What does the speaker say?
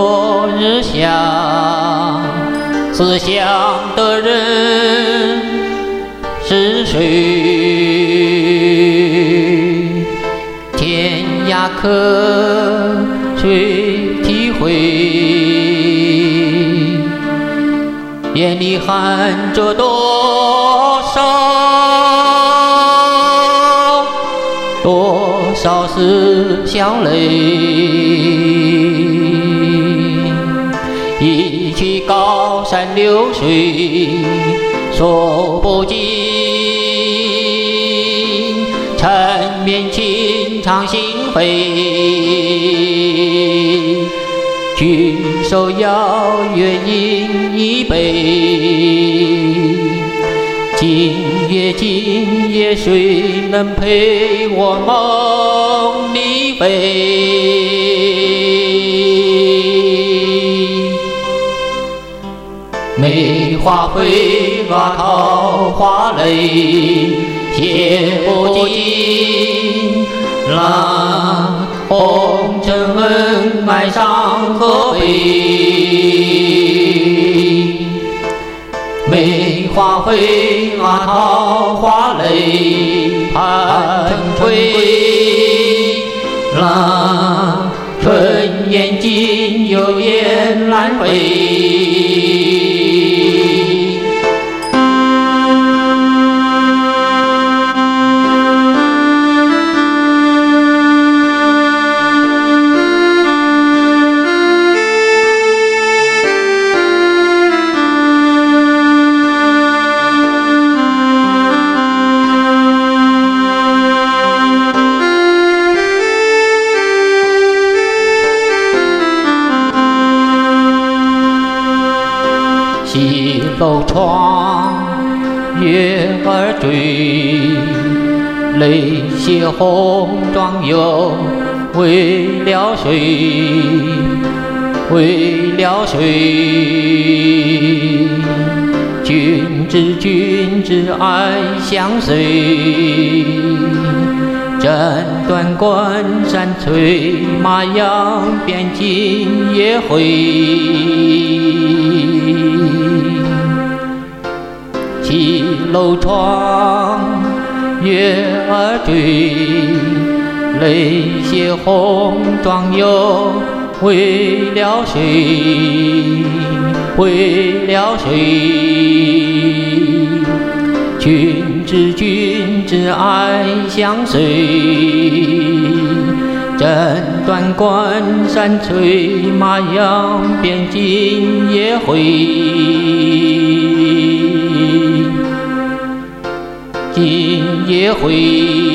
昨日想，思想的人是谁？天涯客谁体会？眼里含着多少思乡泪，一曲高山流水说不尽，缠绵情长心扉，举手邀月饮一杯。今夜谁能陪我梦里飞？梅花飞落桃花泪，写不尽那红尘恩爱伤和悲。梅花飞落桃花泪，盼归。那春燕尽，又雁南飞。西楼窗，月儿坠，泪血红妆又为了谁？为了谁？君知爱相随。斩断关山催，马扬鞭今夜回。西楼窗，月儿坠，泪血红妆又为了谁？为了谁？君知爱相随。斩断关山催，马扬鞭今夜回。今夜回。